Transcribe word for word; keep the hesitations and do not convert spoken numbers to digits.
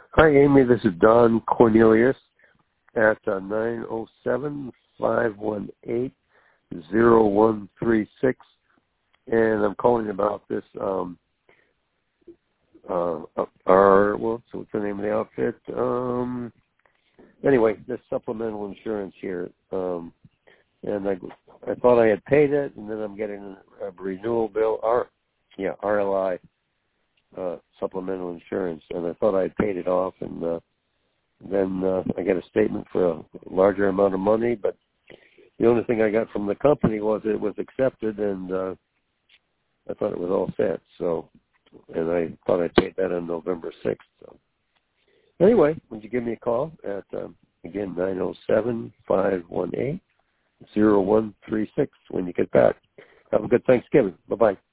Hi, Amy. This is Don Cornelius at uh, nine oh seven, five one eight, oh one three six. And I'm calling about this, um, uh, our, well, so what's the name of the outfit? Um, anyway, this supplemental insurance here. Um, and I, I thought I had paid it, and then I'm getting a renewal bill, R, yeah, R L I, uh, supplemental insurance. And I thought I had paid it off, and, uh, then uh, I get a statement for a larger amount of money, but the only thing I got from the company was it was accepted, and uh, I thought it was all set. So, and I thought I paid that on November sixth. So, anyway, would you give me a call at um, again nine oh seven, five one eight, oh one three six when you get back? Have a good Thanksgiving. Bye bye.